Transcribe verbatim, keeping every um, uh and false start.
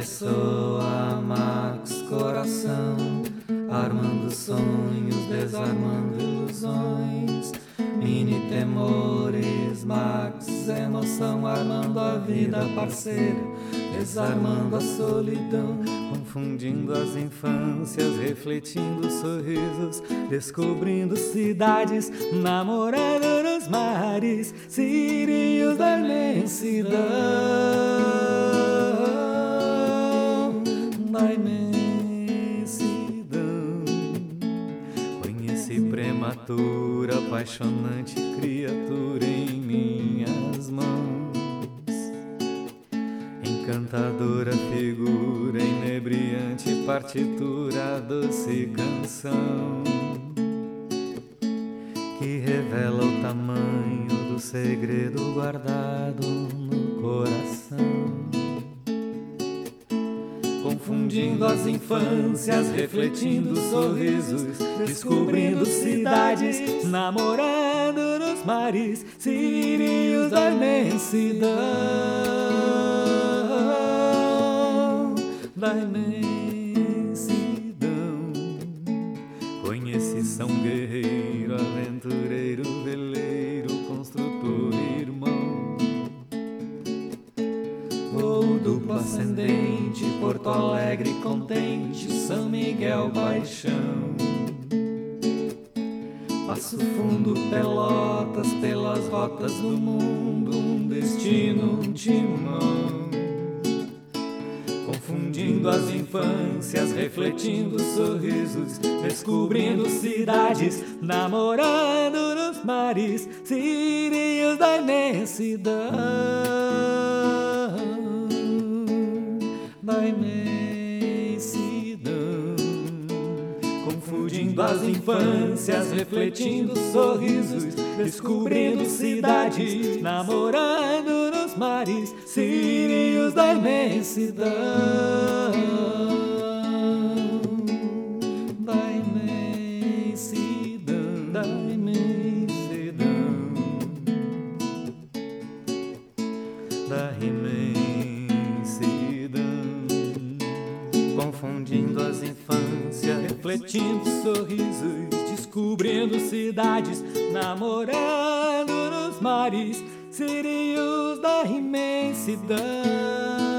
Ressoa Max coração, armando sonhos, desarmando ilusões. Mini temores, Max emoção, armando a vida parceira, desarmando a solidão, confundindo as infâncias, refletindo sorrisos, descobrindo cidades, namorando nos mares, sírios da imensidão, da imensidão. Conheci prematura, apaixonante criatura em minhas mãos, encantadora figura, inebriante partitura, doce canção, que revela o tamanho do segredo guardado no coração. Confundindo as infâncias, refletindo sorrisos, descobrindo cidades, namorando nos mares, sírios da imensidão, da imensidão. Conheci São Guerreiro, aventureiro, veleiro, construtor, irmão, voo duplo ascendente, Porto Alegre contente, São Miguel paixão, Passo Fundo, Pelotas, pelas rotas do mundo, um destino, um timão. Confundindo as infâncias, refletindo sorrisos, descobrindo cidades, namorando nos mares, sírios da imensidão, da imensidão. Confundindo as infâncias, refletindo sorrisos, descobrindo cidades, namorando nos mares, sírios da imensidão, da imensidão, da imensidão, da imensidão. Confundindo as infâncias, refletindo sorrisos, descobrindo cidades, namorando nos mares, sírios da imensidão.